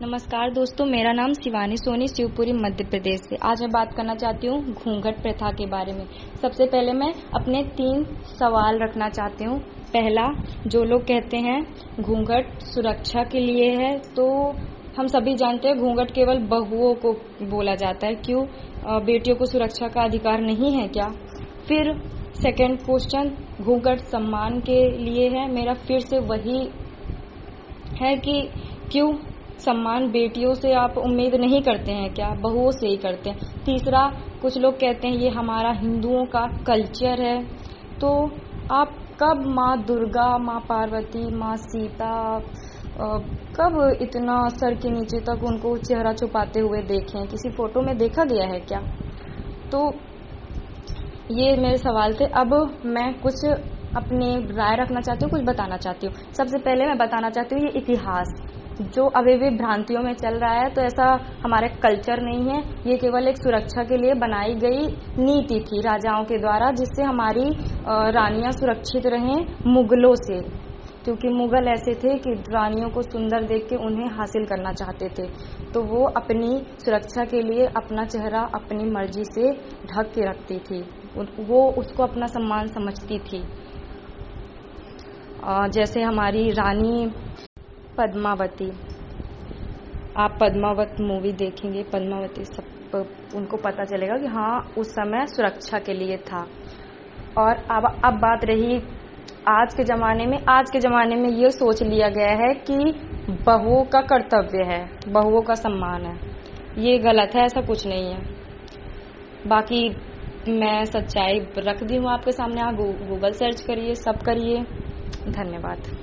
नमस्कार दोस्तों, मेरा नाम शिवानी सोनी, शिवपुरी मध्य प्रदेश से। आज मैं बात करना चाहती हूँ घूंघट प्रथा के बारे में। सबसे पहले मैं अपने 3 सवाल रखना चाहती हूँ। पहला, जो लोग कहते हैं घूंघट सुरक्षा के लिए है, तो हम सभी जानते हैं घूंघट केवल बहुओं को बोला जाता है। क्यों बेटियों को सुरक्षा का अधिकार नहीं है क्या? फिर सेकंड क्वेश्चन, घूंघट सम्मान के लिए है। मेरा फिर से वही है कि क्यों सम्मान बेटियों से आप उम्मीद नहीं करते हैं क्या? बहुओं से ही करते हैं। तीसरा, कुछ लोग कहते हैं ये हमारा हिंदुओं का कल्चर है। तो आप कब माँ दुर्गा, माँ पार्वती, माँ सीता कब इतना सर के नीचे तक उनको चेहरा छुपाते हुए देखें? किसी फोटो में देखा गया है क्या? तो ये मेरे सवाल थे। अब मैं कुछ अपनी राय रखना चाहती हूँ, कुछ बताना चाहती हूँ। सबसे पहले मैं बताना चाहती हूँ ये इतिहास जो अभी भी भ्रांतियों में चल रहा है, तो ऐसा हमारे कल्चर नहीं है। ये केवल एक सुरक्षा के लिए बनाई गई नीति थी राजाओं के द्वारा, जिससे हमारी रानियां सुरक्षित रहें मुगलों से। क्योंकि मुगल ऐसे थे कि रानियों को सुंदर देख के उन्हें हासिल करना चाहते थे, तो वो अपनी सुरक्षा के लिए अपना चेहरा अपनी मर्जी से ढक के रखती थी। वो उसको अपना सम्मान समझती थी। जैसे हमारी रानी पद्मावती, आप पद्मावत मूवी देखेंगे, पद्मावती सब उनको पता चलेगा कि हाँ उस समय सुरक्षा के लिए था। और अब बात रही आज के ज़माने में ये सोच लिया गया है कि बहुओं का कर्तव्य है, बहुओं का सम्मान है। ये गलत है, ऐसा कुछ नहीं है। बाकी मैं सच्चाई रख दी हूँ आपके सामने, आप गूगल सर्च करिए, सब करिए। धन्यवाद।